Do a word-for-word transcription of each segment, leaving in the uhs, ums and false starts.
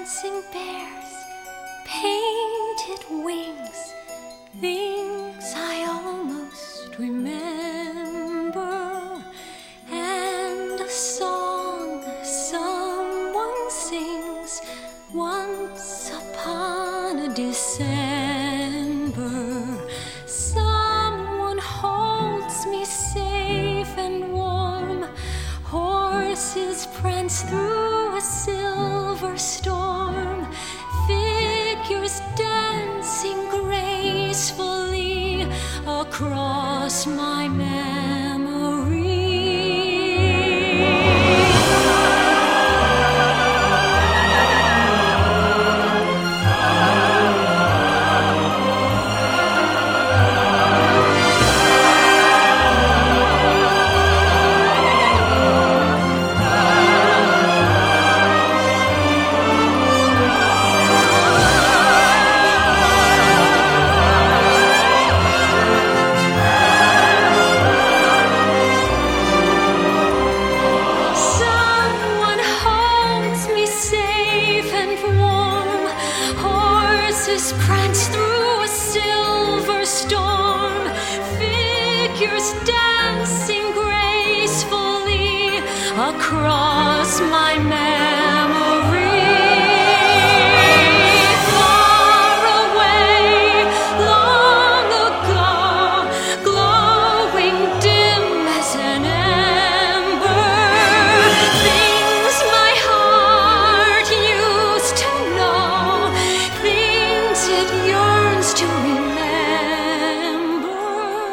dancing bears, painted wings, things I almost remember, and a song someone sings once upon a December. Someone holds me safe and warm, horses prance through a silver storm, figures dancing gracefully across my memory. Prance through a silver storm, figures dancing gracefully across my memory. Far away, long ago, glowing dim as an ember, things my heart used to know, it yearns to remember,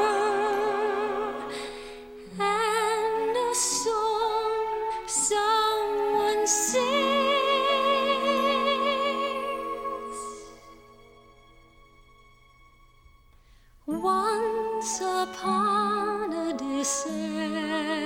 and a song someone sings once upon a December.